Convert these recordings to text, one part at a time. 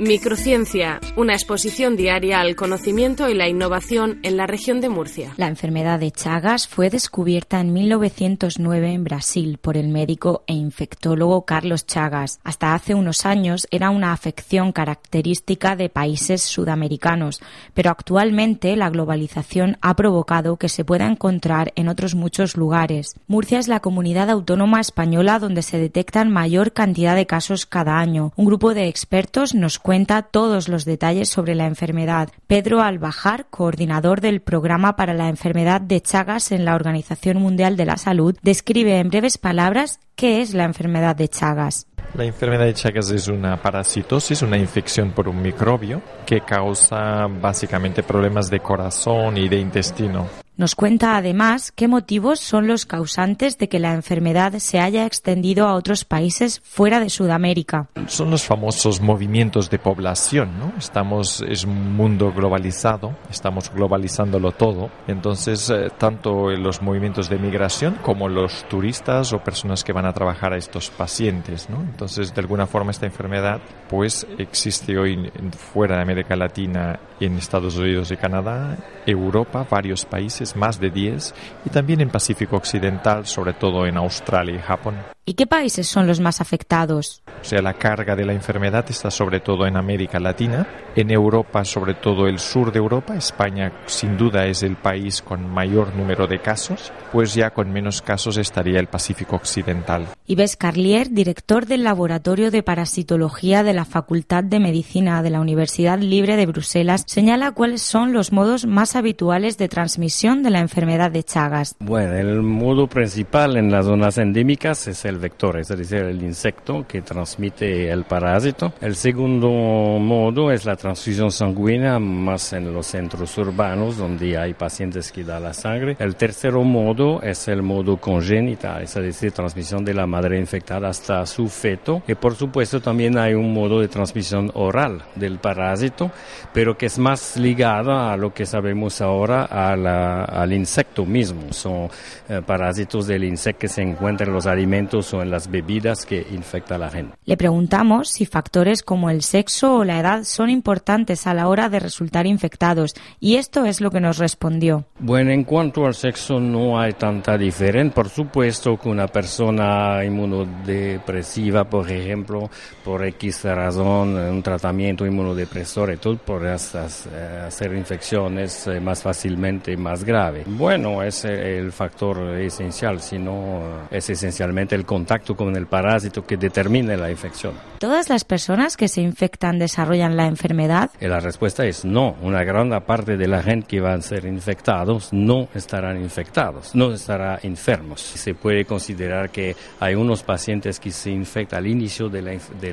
Microciencia, una exposición diaria al conocimiento y la innovación en la región de Murcia. La enfermedad de Chagas fue descubierta en 1909 en Brasil por el médico e infectólogo Carlos Chagas. Hasta hace unos años era una afección característica de países sudamericanos, pero actualmente la globalización ha provocado que se pueda encontrar en otros muchos lugares. Murcia es la comunidad autónoma española donde se detectan mayor cantidad de casos cada año. Un grupo de expertos nos cuenta todos los detalles sobre la enfermedad. Pedro Albajar, coordinador del Programa para la Enfermedad de Chagas en la Organización Mundial de la Salud, describe en breves palabras qué es la enfermedad de Chagas. La enfermedad de Chagas es una parasitosis, una infección por un microbio que causa básicamente problemas de corazón y de intestino. Nos cuenta además qué motivos son los causantes de que la enfermedad se haya extendido a otros países fuera de Sudamérica. Son los famosos movimientos de población, ¿no? Es un mundo globalizado, estamos globalizándolo todo. Entonces, tanto los movimientos de migración como los turistas o personas que van a trabajar a estos pacientes, ¿no? Entonces, de alguna forma, esta enfermedad pues existe hoy fuera de América Latina, en Estados Unidos y Canadá, Europa, varios países, más de 10, y también en Pacífico Occidental, sobre todo en Australia y Japón. ¿Y qué países son los más afectados? O sea, la carga de la enfermedad está sobre todo en América Latina, en Europa, sobre todo el sur de Europa. España, sin duda, es el país con mayor número de casos, pues ya con menos casos estaría el Pacífico Occidental. Yves Carlier, director del Laboratorio de Parasitología de la Facultad de Medicina de la Universidad Libre de Bruselas, señala cuáles son los modos más habituales de transmisión de la enfermedad de Chagas. Bueno, el modo principal en las zonas endémicas es el vector, es decir, el insecto que transmite el parásito. El segundo modo es la transfusión sanguínea, más en los centros urbanos donde hay pacientes que dan la sangre. El tercer modo es el modo congénita, es decir, transmisión de la madre infectada hasta su feto. Y por supuesto también hay un modo de transmisión oral del parásito, pero que es más ligada a lo que sabemos ahora al insecto mismo. Son parásitos del insecto que se encuentran en los alimentos o en las bebidas que infecta a la gente. Le preguntamos si factores como el sexo o la edad son importantes a la hora de resultar infectados, y esto es lo que nos respondió. Bueno, en cuanto al sexo no hay tanta diferencia. Por supuesto que una persona inmunodepresiva, por ejemplo, por X razón, un tratamiento inmunodepresor y todo, podría hacer infecciones más fácilmente más graves. Bueno, es el factor esencial, sino es esencialmente el contacto con el parásito que determina la infección. ¿Todas las personas que se infectan desarrollan la enfermedad? La respuesta es no. Una gran parte de la gente que van a ser infectados no estarán infectados, no estarán enfermos. Se puede considerar que hay unos pacientes que se infectan al inicio de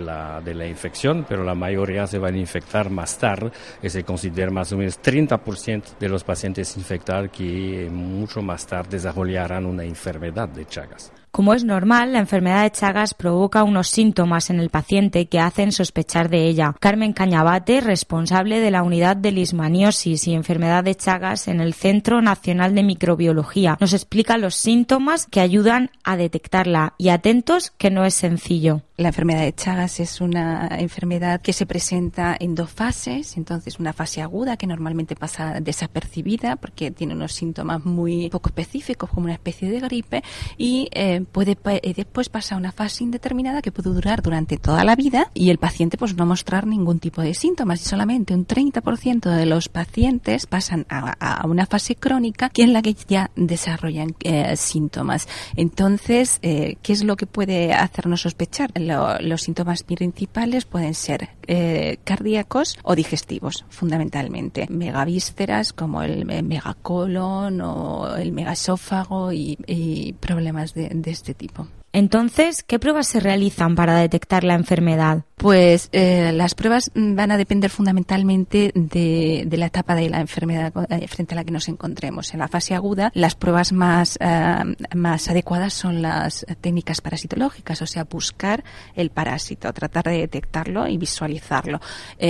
la infección, pero la mayoría se van a infectar más tarde, y se considera más o menos 30% de los pacientes infectados que mucho más tarde desarrollarán una enfermedad de Chagas. Como es normal, la enfermedad de Chagas provoca unos síntomas en el paciente que hacen sospechar de ella. Carmen Cañabate, responsable de la unidad de lismaniosis y enfermedad de Chagas en el Centro Nacional de Microbiología, nos explica los síntomas que ayudan a detectarla, y atentos que no es sencillo. La enfermedad de Chagas es una enfermedad que se presenta en dos fases. Entonces, una fase aguda que normalmente pasa desapercibida porque tiene unos síntomas muy poco específicos, como una especie de gripe, y puede después pasar a una fase indeterminada que puede durar durante toda la vida, y el paciente pues no mostrar ningún tipo de síntomas, y solamente un 30% de los pacientes pasan a una fase crónica, que es la que ya desarrollan síntomas. Entonces, ¿qué es lo que puede hacernos sospechar? Los síntomas principales pueden ser cardíacos o digestivos, fundamentalmente. Megavísceras como el megacolon o el megaesófago y problemas de este tipo. Entonces, ¿qué pruebas se realizan para detectar la enfermedad? Pues las pruebas van a depender fundamentalmente de la etapa de la enfermedad frente a la que nos encontremos. En la fase aguda, las pruebas más adecuadas son las técnicas parasitológicas, o sea, buscar el parásito, tratar de detectarlo y visualizarlo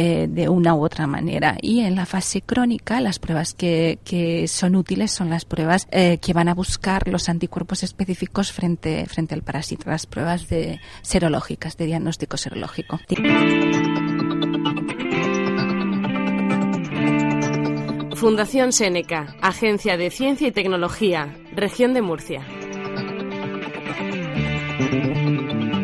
de una u otra manera. Y en la fase crónica, las pruebas que son útiles son las pruebas que van a buscar los anticuerpos específicos frente al parásito, las pruebas serológicas, de diagnóstico serológico. Fundación Séneca, Agencia de Ciencia y Tecnología, Región de Murcia.